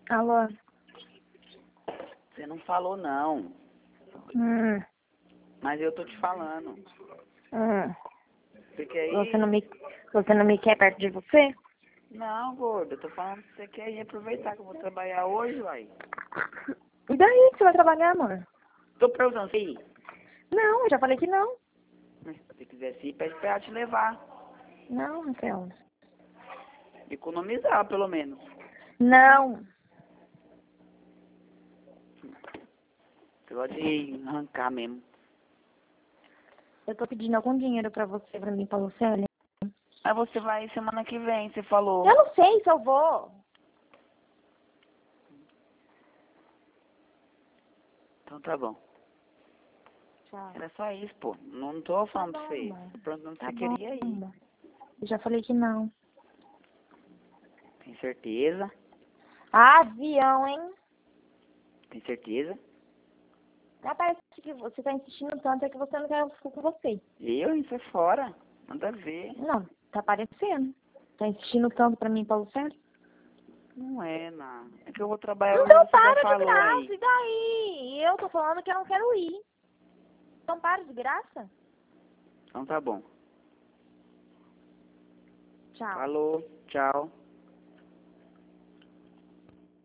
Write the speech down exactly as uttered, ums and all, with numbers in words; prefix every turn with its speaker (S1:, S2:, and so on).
S1: Alô?
S2: Você não falou não,
S1: Hum,
S2: mas eu tô te falando.
S1: hum.
S2: Você quer ir?
S1: Você não me, você não me quer perto de você?
S2: Não, gordo, eu tô falando que você quer ir aproveitar que eu vou trabalhar hoje, uai.
S1: E daí que você vai trabalhar, amor?
S2: Tô perguntando se ir.
S1: Não, eu já falei que não.
S2: Mas se você quiser ir, pede pra ela te levar.
S1: Não, Raquel.
S2: Economizar, pelo menos.
S1: Não.
S2: Você gosta de arrancar mesmo.
S1: Eu tô pedindo algum dinheiro pra você, pra mim, pra Lucélia.
S2: Aí você vai semana que vem, você falou.
S1: Eu não sei se eu vou.
S2: Então tá bom.
S1: Tchau.
S2: Era só isso, pô. Não tô falando
S1: Tá
S2: pra
S1: bom,
S2: você.
S1: amor.
S2: Tô perguntando se
S1: Tá
S2: você
S1: bom,
S2: queria ir.
S1: amor. Eu já falei que não.
S2: Tem certeza?
S1: Ah, avião, hein?
S2: Tem certeza?
S1: Já parece que você tá insistindo tanto é que você não quer eu ficar com você.
S2: Eu? Isso é fora. Nada a ver.
S1: Não, tá parecendo. Tá insistindo tanto pra mim, pra Lucélia?
S2: Não é, não. É que eu vou trabalhar hoje,
S1: Então
S2: você já
S1: para de
S2: falou
S1: graça,
S2: aí.
S1: e daí? Eu tô falando que eu não quero ir. Então para de graça.
S2: Então tá bom.
S1: Tchau.
S2: Falou. Tchau.